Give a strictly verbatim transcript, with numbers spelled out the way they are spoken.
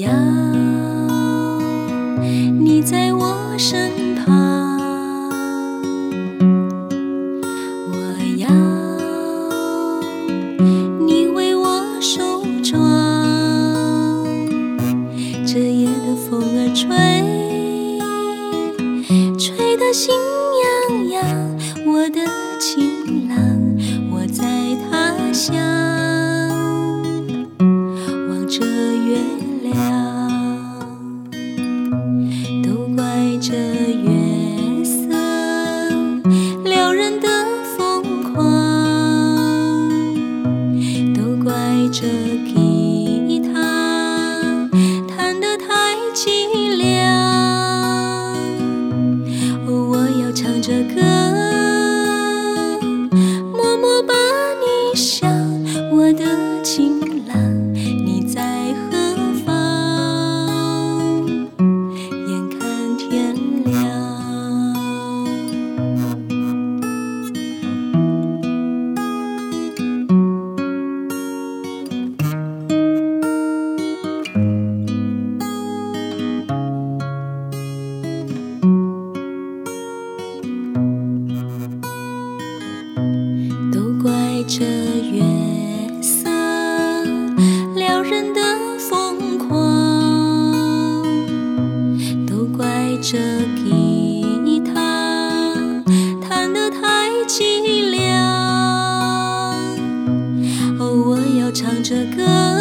要你在我身旁，我要你为我梳妆。这夜的风儿吹，吹得心痒痒，我的情郎，我在他乡望着月亮，都怪这月色撩人的疯狂，都怪这吉他弹得太凄凉。哦，我要唱着歌，默默把你想，我的情郎，你在何方？眼看天亮。都怪这月色撩人的疯狂，都怪这吉他弹得太凄凉。哦，我要唱着歌，